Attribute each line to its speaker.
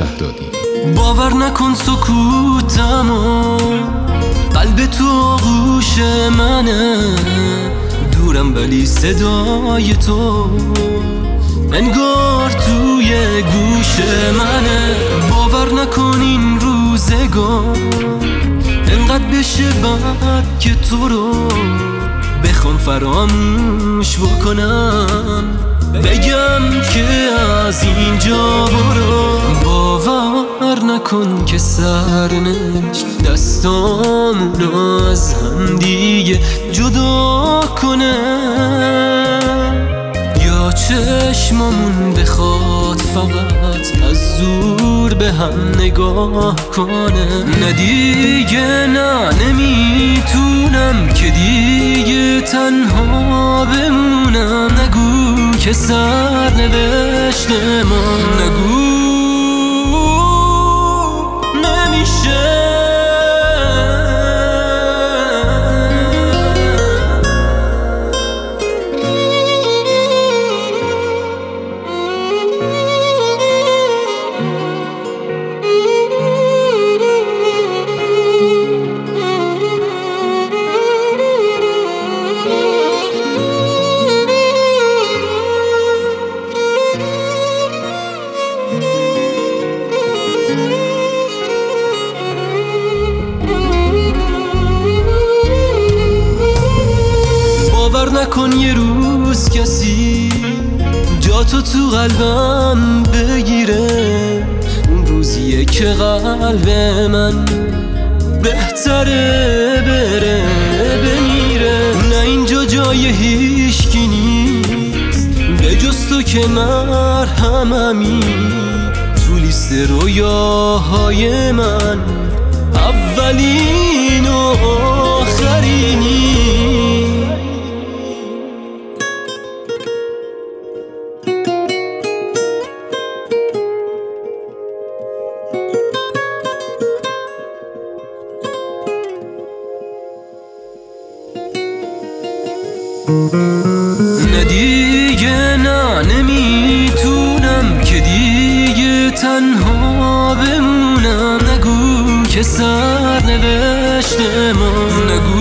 Speaker 1: دادی.
Speaker 2: باور نکن سکوتمو، قلب تو آغوش منه، دورم ولی صدای تو انگار توی گوش منه. باور نکن این روزگار انقدر بشه بد که تو رو بخوام فراموش بکنم، بگم که از اینجا برو. باور نکن که سرنوشت دستامونو از هم دیگه جدا کنه، یا چشممون بخواد فقط از دور به هم نگاه کنه. نه دیگه، نه نمیتونم که دیگه تنها بمونم. نگو که سرنوشت ما، نگو نمیشه. باور نکن یه روز کسی جاتو تو قلبم بگیره، اون روزیه که قلب من بهتره بره بمیره. نه اینجا جای هیچکی نیست به جز تو که مرهممی، تو لیست رویاهای من اولین و آخرینی. نه دیگه، نه نمیتونم که دیگه تنها بمونم. نگو که سرنوشت ما، نگو